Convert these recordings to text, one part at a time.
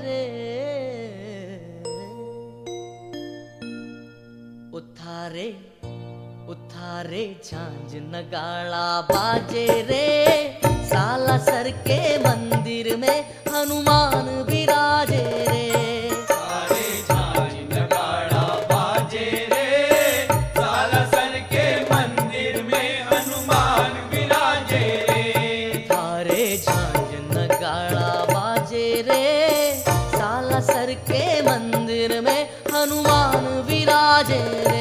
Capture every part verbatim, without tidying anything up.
रे। उथारे उथारे झांझ नगाड़ा बाजे रे, सालासर के मंदिर में हनुमान विराजे रे। उथारे झांझ नगाड़ा बाजे रे, सालासर के मंदिर में हनुमान विराजे रे। उथारे झांझ नगाड़ा बाजे रे, सालासर के मंदिर में हनुमान विराजे रे।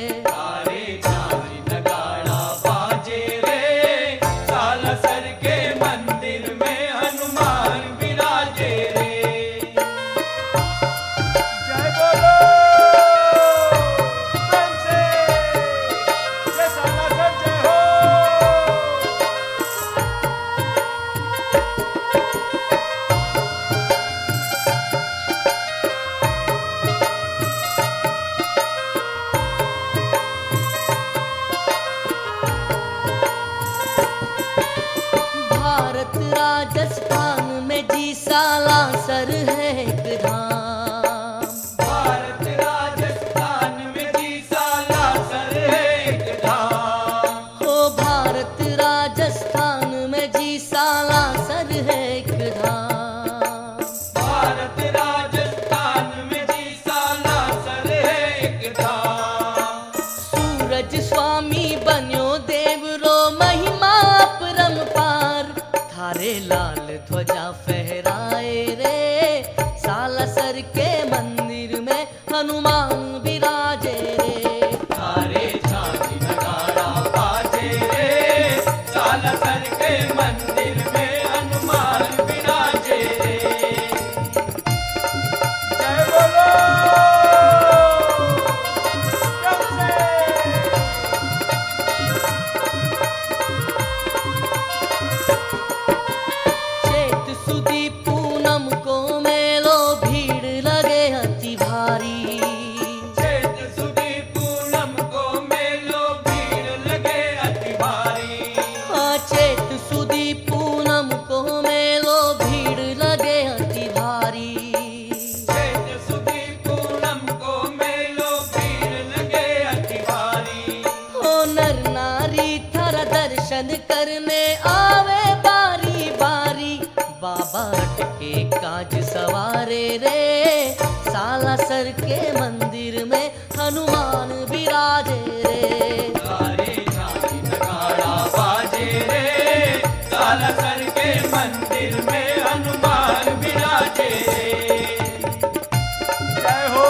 राजस्थान में जी सालासर है एक धाम। भारत राजस्थान में जी सालासर है एक धाम। हो भारत राजस्थान में जी सालासर है एक धाम। भारत राजस्थान में जी सालासर है एक धाम। सूरज स्वामी बन्यो देवरो महिमा परम्पार, थारे लाल ध्वजा फहराए रे, सालासर के मंदिर में हनुमान विराजे रे। थारे झांझ नगाड़ा बाजे रे, सालासर के मंदिर में हनुमान विराजे रे। जय बोलो करने आवे बारी बारी, बाबा अटके काज सवारे रे, सालासर के मंदिर में हनुमान विराजे रे। थारे झांझ नगाड़ा बाजे रे, सालासर के मंदिर में हनुमान विराजे रे। जय हो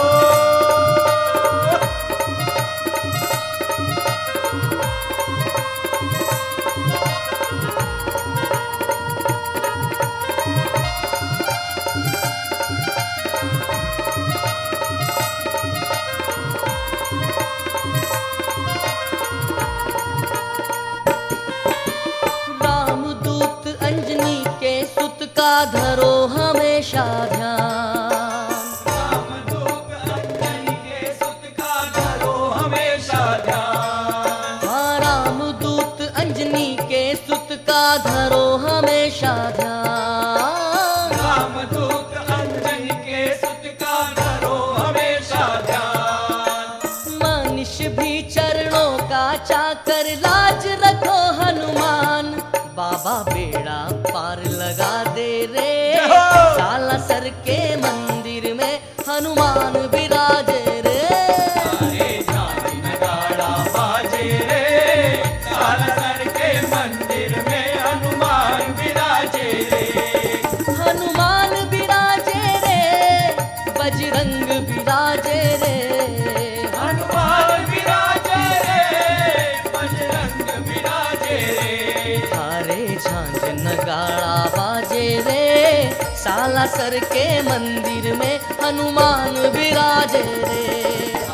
का धरो हमेशा ध्यान। रामदूत अंजनी के सुत का धरो हमेशा ध्यान। हाँ रामदूत अंजनी के सुत का धरो हमेशा ध्यान। रामदूत अंजनी के सुत का धरो हमेशा ध्यान। मनुष्य भी चरणों का चाकर लाज रखो हनुमान, बाबा बेड़ा पार लगा दे रे, सालासर के मंदिर में हनुमान विराजे रे। थारे झांझ नगाड़ा बाजे रे, सालासर के मंदिर में हनुमान विराजे रे। हनुमान विराजे रे, बजरंग विराजे रे। हनुमान विराजे रे, बजरंग विराजे रे। थारे झांझ नगाड़ा बाजे रे, सालासर के मंदिर में हनुमान विराजे रे।